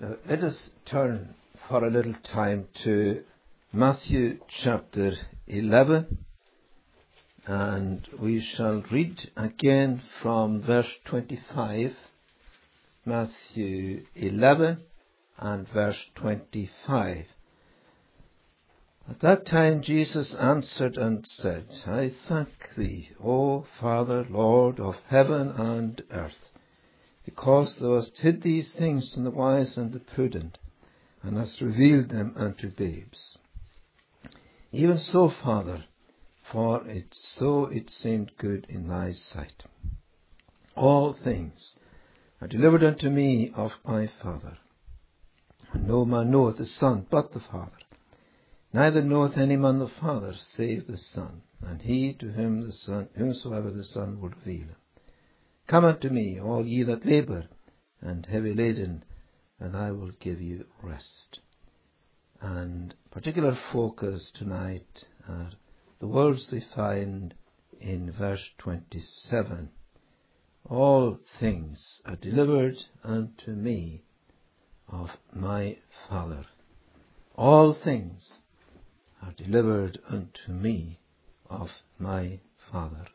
Let us turn for a little time to Matthew chapter 11, and we shall read again from verse 25, Matthew 11 and verse 25. At that time Jesus answered and said, I thank thee, O Father, Lord of heaven and earth, because thou hast hid these things from the wise and the prudent, and hast revealed them unto babes. Even so, Father, for so it seemed good in thy sight. All things are delivered unto me of my Father, and no man knoweth the Son but the Father. Neither knoweth any man the Father save the Son, and he to whom the Son, whomsoever the Son will reveal him. Come unto me, all ye that labour and heavy laden, and I will give you rest. And particular focus tonight are the words we find in verse 27. All things are delivered unto me of my Father. All things are delivered unto me of my Father.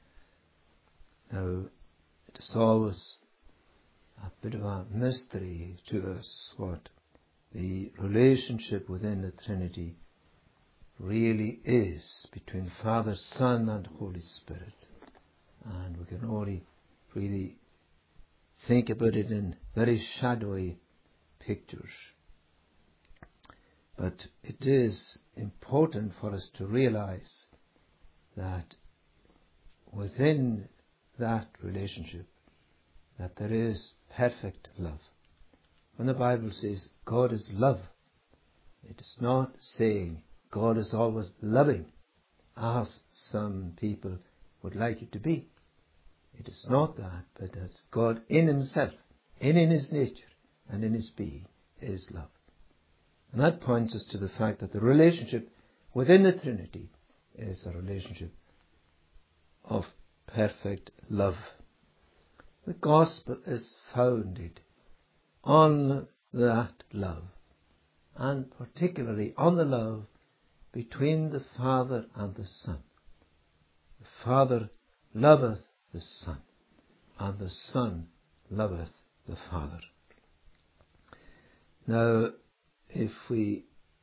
Now, it is always a bit of a mystery to us what the relationship within the Trinity really is between Father, Son and Holy Spirit. And we can only really think about it in very shadowy pictures. But it is important for us to realize that within that relationship that there is perfect love. When the Bible says God is love, it is not saying God is always loving as some people would like it to be. It is not that, but that God in himself, in his nature and in his being is love. And that points us to the fact that the relationship within the Trinity is a relationship of perfect love. The gospel is founded on that love, and particularly on the love between the Father and the Son. The Father loveth the Son, and the Son loveth the Father. Now, if we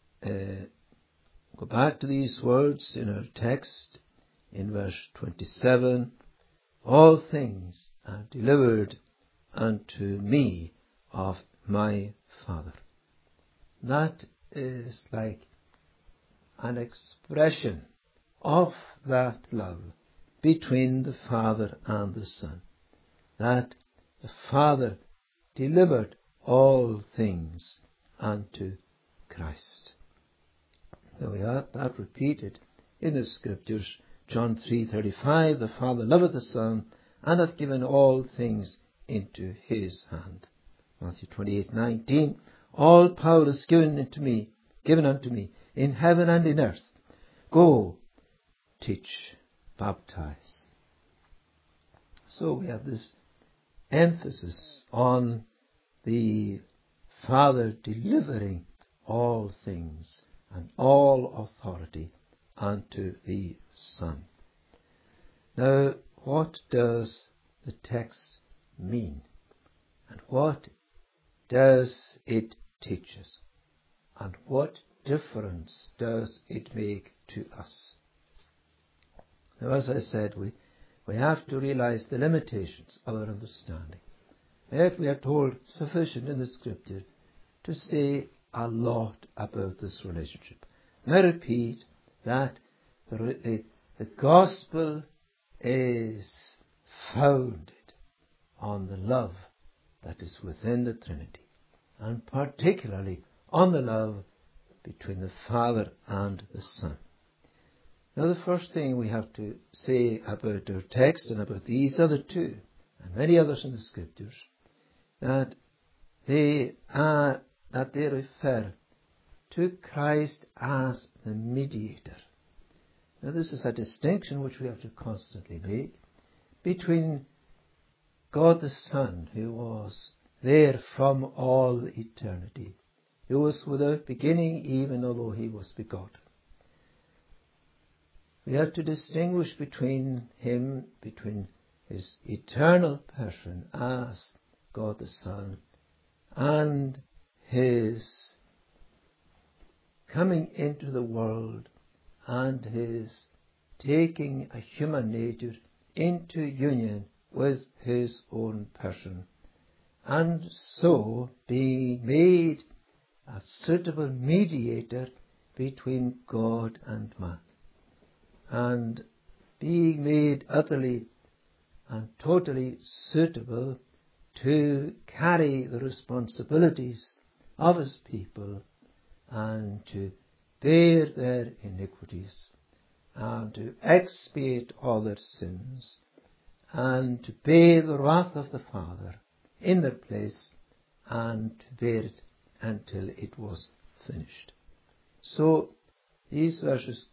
go back to these words in our text, in verse 27, all things are delivered unto me of my Father. That is like an expression of that love between the Father and the Son, that the Father delivered all things unto Christ. Now we have that repeated in the Scriptures. John 3:35, the Father loveth the Son, and hath given all things into his hand. Matthew 28:19, all power is given unto me, in heaven and in earth. Go, teach, baptize. So we have this emphasis on the Father delivering all things and all authority unto the Son. Now, what does the text mean? And what does it teach us? And what difference does it make to us? Now, as I said, we have to realize the limitations of our understanding. Yet we are told sufficient in the Scripture to say a lot about this relationship. And I repeat that the gospel is founded on the love that is within the Trinity, and particularly on the love between the Father and the Son. Now, the first thing we have to say about our text and about these other two and many others in the Scriptures, that they refer to Christ as the mediator. Now, this is a distinction which we have to constantly make between God the Son, who was there from all eternity. He was without beginning, even although he was begotten. We have to distinguish between him, between his eternal person as God the Son, and his coming into the world and his taking a human nature into union with his own person, and so being made a suitable mediator between God and man, and being made utterly and totally suitable to carry the responsibilities of his people and to bear their iniquities and to expiate all their sins and to bear the wrath of the Father in their place and to bear it until it was finished. So these verses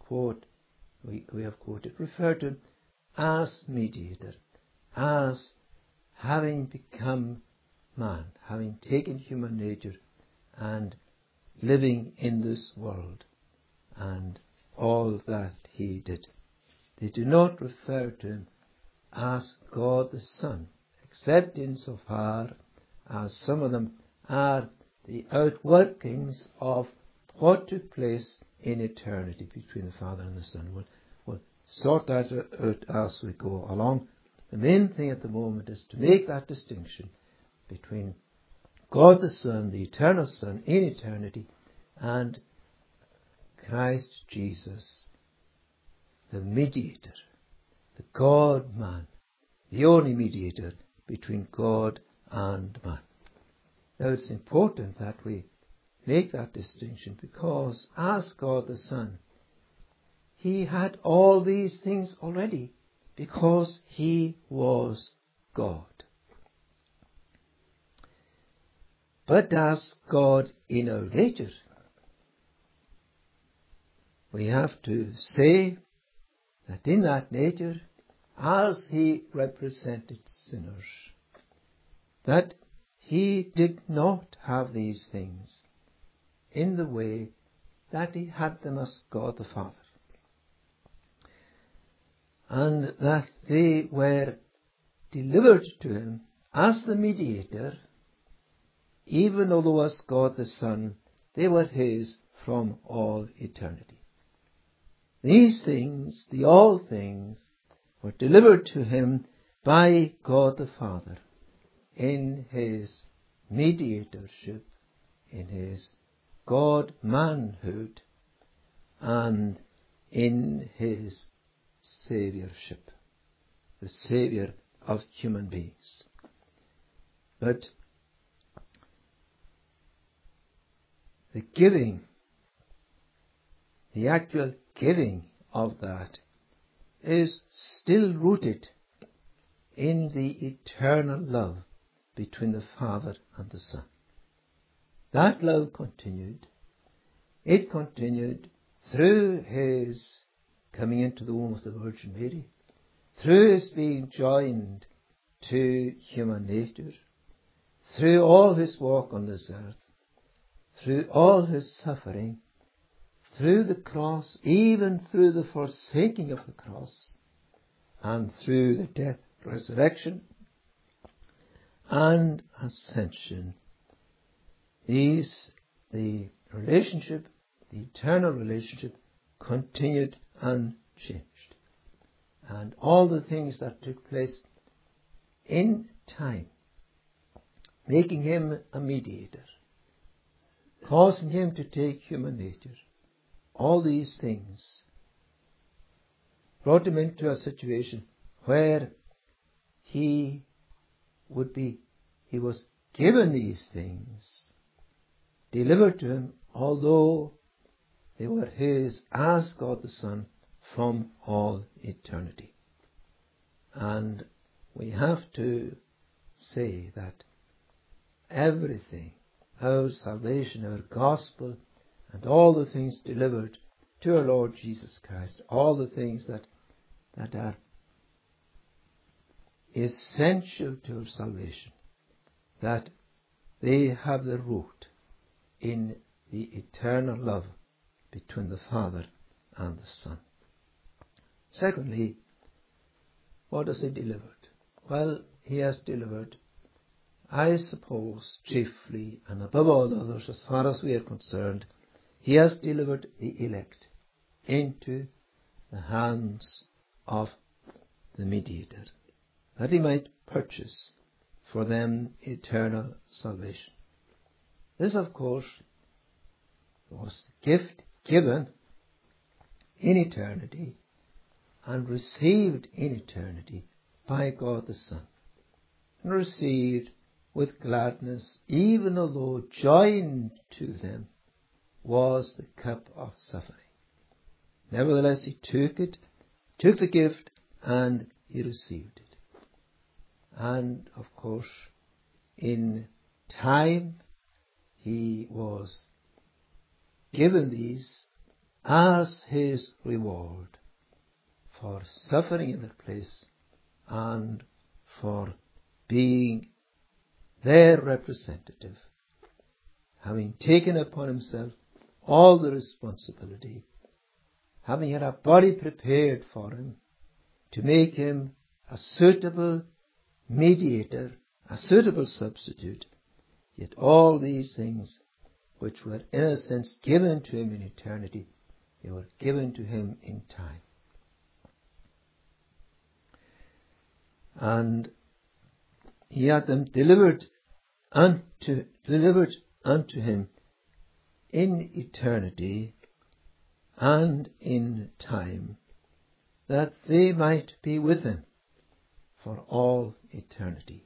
we have quoted, refer to him as mediator, as having become man, having taken human nature and living in this world and all that he did. They do not refer to him as God the Son, except insofar as some of them are the outworkings of what took place in eternity between the Father and the Son. We'll sort that out as we go along. The main thing at the moment is to make that distinction between God the Son, the eternal Son in eternity, and Christ Jesus, the mediator, the God-man, the only mediator between God and man. Now it's important that we make that distinction because as God the Son, he had all these things already because he was God. But as God in our nature, we have to say that in that nature, as he represented sinners, that he did not have these things in the way that he had them as God the Father, and that they were delivered to him as the mediator, even although as God the Son, they were his from all eternity. These things, the all things, were delivered to him by God the Father in his mediatorship, in his God-manhood, and in his saviourship, the Saviour of human beings. But the giving, the actual giving of that is still rooted in the eternal love between the Father and the Son. That love continued. It continued through his coming into the womb of the Virgin Mary, through his being joined to human nature, through all his walk on this earth, through all his suffering, through the cross, even through the forsaking of the cross, and through the death, resurrection, and ascension. The relationship, the eternal relationship, continued unchanged. And all the things that took place in time, making him a mediator, causing him to take human nature, all these things brought him into a situation where he was given these things, delivered to him, although they were his as God the Son from all eternity. And we have to say that everything, our salvation, our gospel, and all the things delivered to our Lord Jesus Christ, all the things that are essential to our salvation, that they have their root in the eternal love between the Father and the Son. Secondly, what has he delivered? Well, he has delivered, I suppose, chiefly and above all others, as far as we are concerned, he has delivered the elect into the hands of the mediator, that he might purchase for them eternal salvation. This, of course, was the gift given in eternity and received in eternity by God the Son, and received with gladness, even although joined to them was the cup of suffering. Nevertheless, he took the gift, and he received it. And, of course, in time, he was given these as his reward for suffering in their place and for being their representative, having taken upon himself all the responsibility, having had a body prepared for him to make him a suitable mediator, a suitable substitute. Yet all these things, which were in a sense given to him in eternity, they were given to him in time. And he had them delivered unto him in eternity and in time, that they might be with him for all eternity,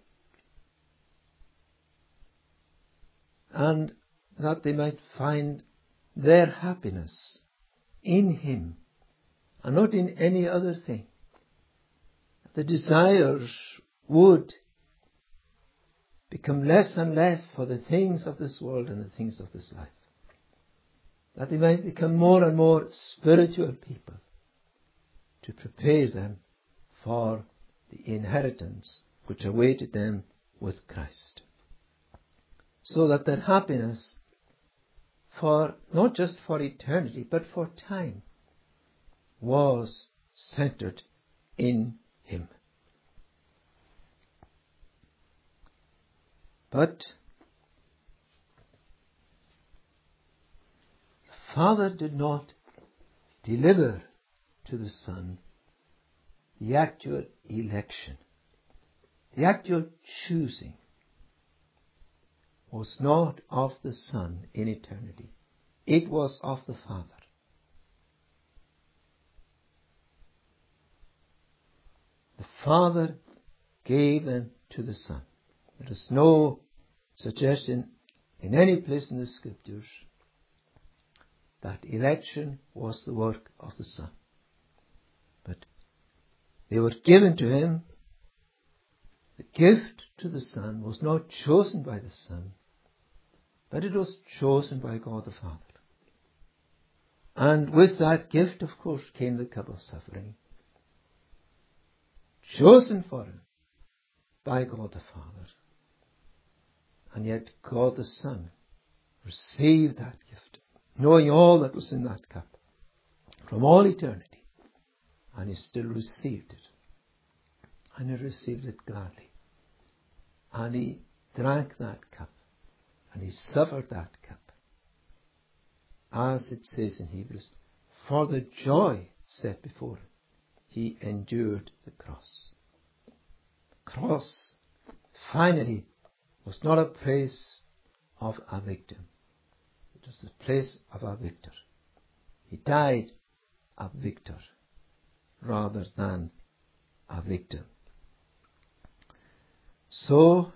and that they might find their happiness in him and not in any other thing. The desires would become less and less for the things of this world and the things of this life, that they might become more and more spiritual people, to prepare them for the inheritance which awaited them with Christ, so that their happiness, for not just for eternity but for time, was centered in him. But the Father did not deliver to the Son the actual election. The actual choosing was not of the Son in eternity. It was of the Father. The Father gave them to the Son. There is no suggestion in any place in the Scriptures that election was the work of the Son. But they were given to him. The gift to the Son was not chosen by the Son, but it was chosen by God the Father. And with that gift, of course, came the cup of suffering, chosen for him by God the Father. And yet God the Son received that gift, knowing all that was in that cup from all eternity. And he still received it. And he received it gladly. And he drank that cup. And he suffered that cup. As it says in Hebrews, for the joy set before him, he endured the cross. The cross, finally, was not a place of a victim. It was the place of a victor. He died a victor rather than a victim. So,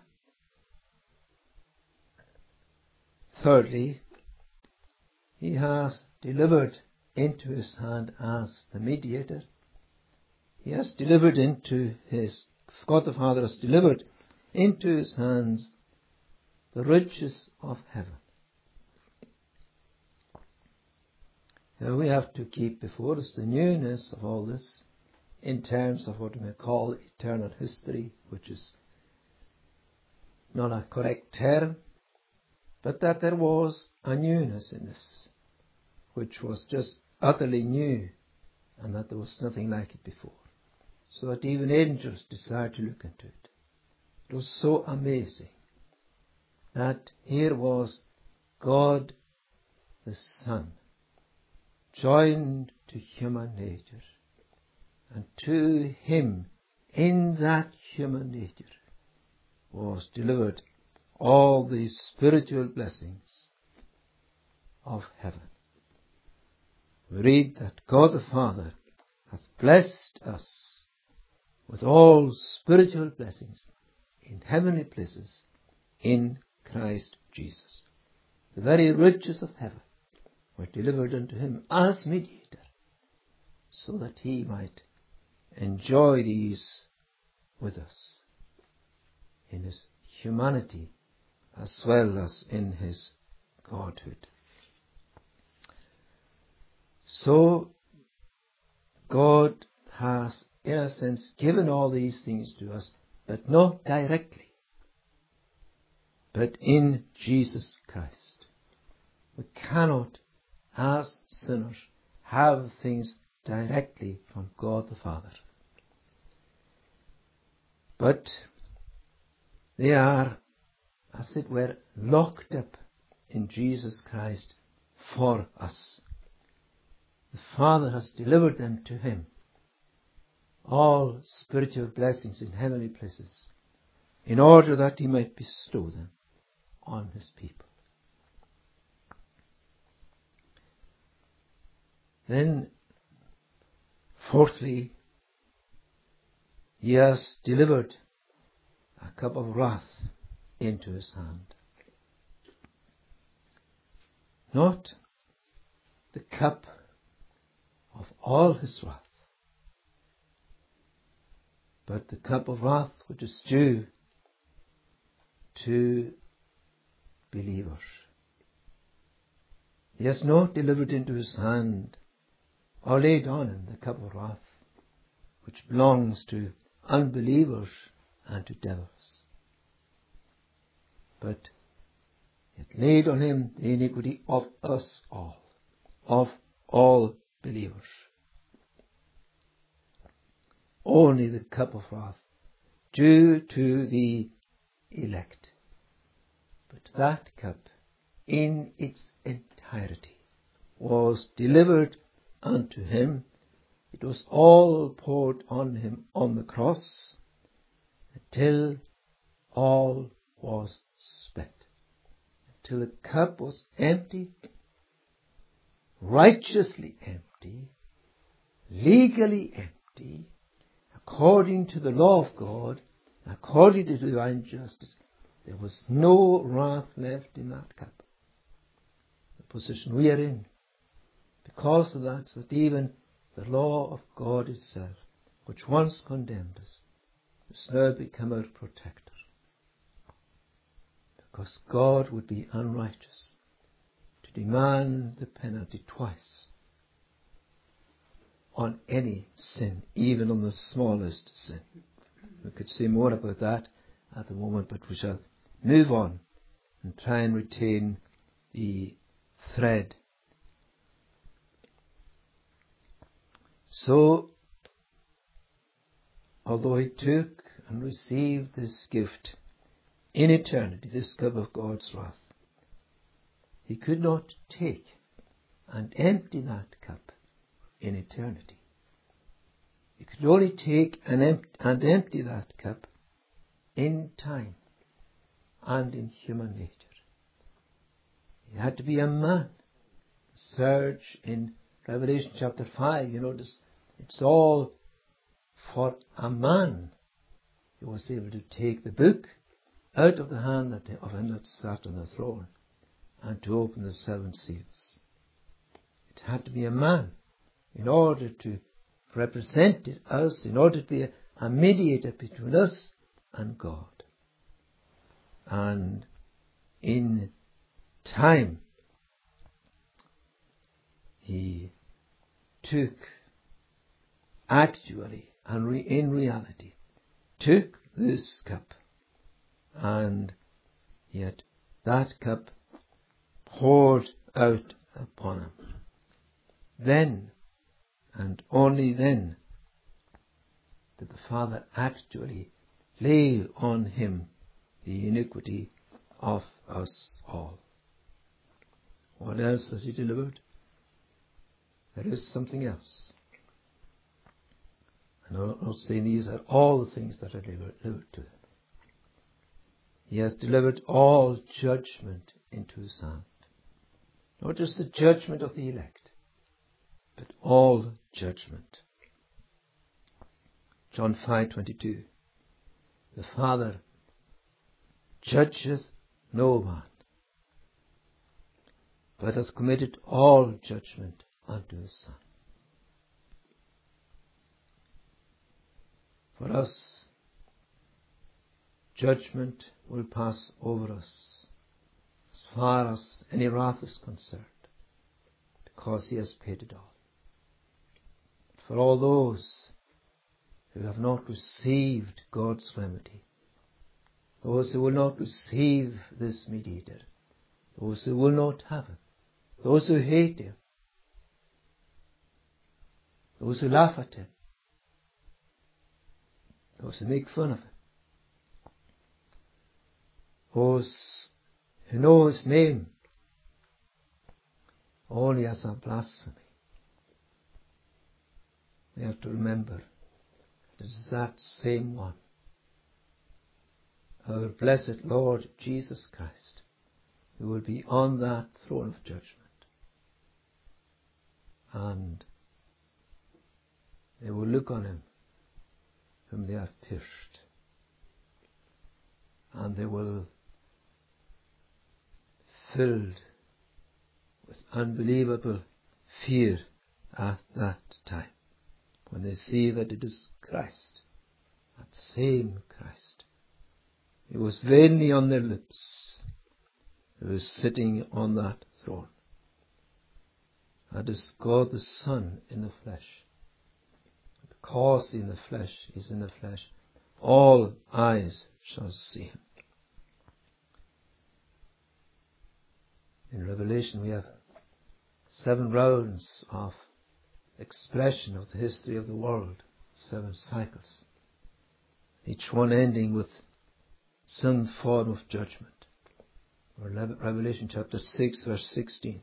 thirdly, he has delivered into his hand as the mediator. He has delivered into his, God the Father has delivered into his hands the riches of heaven. Now we have to keep before us the newness of all this in terms of what we may call eternal history, which is not a correct term, but that there was a newness in this, which was just utterly new, and that there was nothing like it before, so that even angels desired to look into it. It was so amazing that here was God the Son joined to human nature, and to him in that human nature was delivered all the spiritual blessings of heaven. We read that God the Father hath blessed us with all spiritual blessings in heavenly places in Christ Jesus. The very riches of heaven were delivered unto him as mediator, so that he might enjoy these with us in his humanity as well as in his Godhood. So God has, in a sense, given all these things to us, but not directly, but in Jesus Christ. We cannot, as sinners, have things directly from God the Father. But they are, as it were, locked up in Jesus Christ for us. The Father has delivered them to him, all spiritual blessings in heavenly places, in order that he might bestow them on his people. Then, fourthly, he has delivered a cup of wrath into his hand. Not the cup of all his wrath, but the cup of wrath which is due to believers. He has not delivered into his hand or laid on him the cup of wrath which belongs to unbelievers and to devils, but it laid on him the iniquity of us all, of all believers. Only the cup of wrath due to the elect, but that cup in its entirety was delivered unto him. It was all poured on him on the cross until all was spent, until the cup was empty, righteously empty, legally empty, according to the law of God, according to divine justice. There was no wrath left in that cup. The position we are in, because of that even the law of God itself, which once condemned us, has now become our protector. Because God would be unrighteous to demand the penalty twice on any sin, even on the smallest sin. We could say more about that at the moment, but we shall move on and try and retain the thread. So, although he took and received this gift in eternity, this cup of God's wrath, he could not take and empty that cup in eternity. He could only take and empty that cup in time and in human nature. He had to be a man. Search in Revelation chapter 5, you notice it's all for a man who was able to take the book out of the hand of him that sat on the throne and to open the 7 seals. It had to be a man in order to represent us, in order to be a mediator between us and God. And in time, he took, actually and in reality, took this cup, and yet that cup poured out upon him. Then, and only then, did the Father actually lay on him the iniquity of us all. What else has he delivered? There is something else. And I'm not saying these are all the things that are delivered to him. He has delivered all judgment into his hand. Not just the judgment of the elect, but all judgment. John 5:22. The Father judgeth no man, but hath committed all judgment unto his Son. For us, judgment will pass over us as far as any wrath is concerned, because he has paid it all. But for all those who have not received God's remedy, those who will not receive this mediator, those who will not have him, those who hate him, those who laugh at him, those who make fun of him, those who know his name only as a blasphemy. We have to remember it is that same one, our blessed Lord Jesus Christ, who will be on that throne of judgment. And they will look on him whom they have pierced, and they will be filled with unbelievable fear at that time, when they see that it is Christ, that same Christ, who was vainly on their lips, who is sitting on that throne. That is God the Son in the flesh. Because in the flesh is in the flesh, all eyes shall see him. In Revelation we have 7 rounds of expression of the history of the world, 7 cycles, each one ending with some form of judgment. Or Revelation chapter 6 verse 16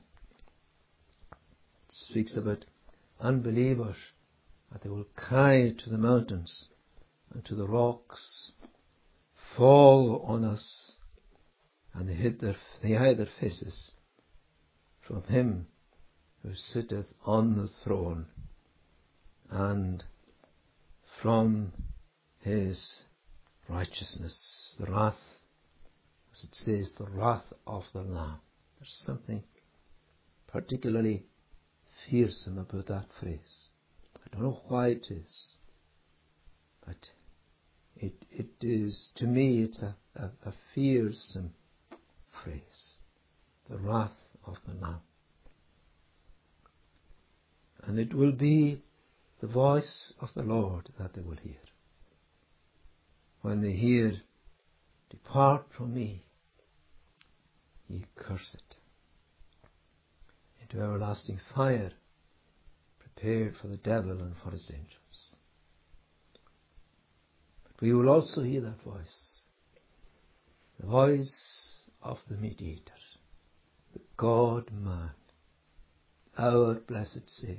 speaks about unbelievers, that they will cry to the mountains and to the rocks, fall on us, and they hide their faces from him who sitteth on the throne, and from his righteousness, the wrath, as it says, the wrath of the Lamb. There's something particularly fearsome about that phrase. I don't know why it is, but it is, to me, it's a fearsome phrase. The wrath of the Lamb. And it will be the voice of the Lord that they will hear. When they hear, "Depart from me, ye cursed, into everlasting fire, prepared for the devil and for his angels." But we will also hear that voice, the voice of the mediator, the God-man, our blessed Saviour,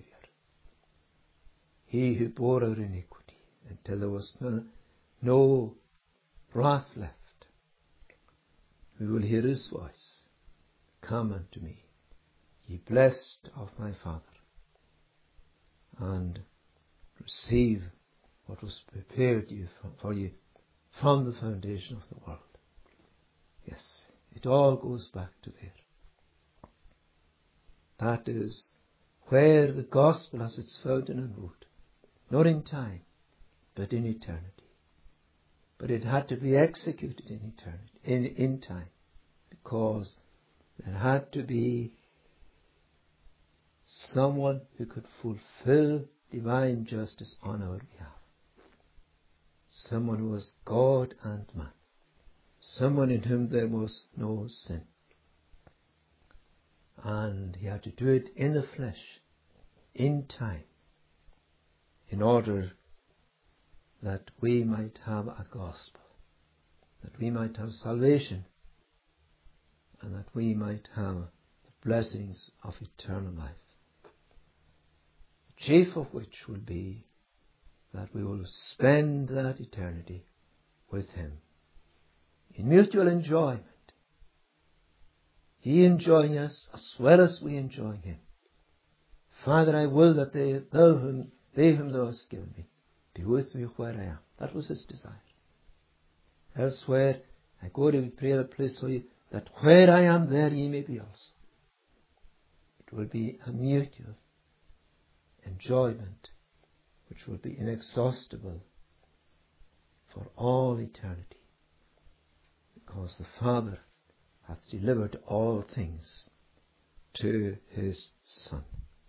he who bore our iniquity until there was no wrath left. We will hear his voice, "Come unto me, ye blessed of my Father, and receive what was prepared for you from the foundation of the world." Yes, it all goes back to there. That is where the gospel has its fountain and root, not in time, but in eternity. But it had to be executed in eternity, in time, because there had to be someone who could fulfill divine justice on our behalf. Someone who was God and man. Someone in whom there was no sin. And he had to do it in the flesh, in time, in order that we might have a gospel, that we might have salvation, and that we might have the blessings of eternal life. The chief of which will be that we will spend that eternity with him in mutual enjoyment. He enjoying us as well as we enjoy him. Father, I will that they whom thou hast given me be with me where I am. That was his desire. Elsewhere, I go to prepare a place for you, that where I am, there ye may be also. It will be a mutual enjoyment which will be inexhaustible for all eternity, because the Father hath delivered all things to his Son.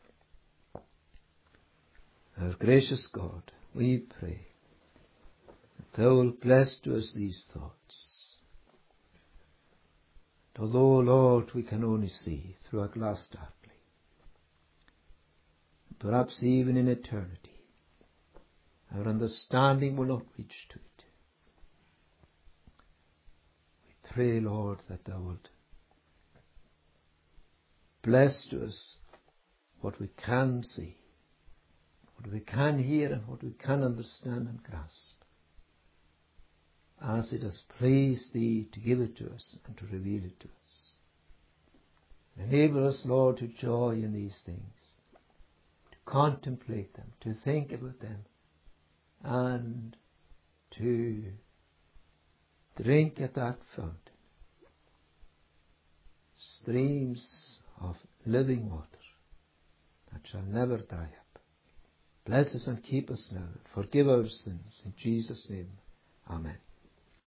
Our gracious God, we pray that thou wilt bless to us these thoughts. And although, Lord, we can only see through a glass darkly, and perhaps even in eternity, our understanding will not reach to it. We pray, Lord, that thou wilt bless to us what we can see, what we can hear, and what we can understand and grasp, as it has pleased thee to give it to us and to reveal it to us. Enable us, Lord, to joy in these things, to contemplate them, to think about them, and to drink at that fountain streams of living water that shall never dry up. Bless us and keep us now, and forgive our sins. In Jesus' name, amen.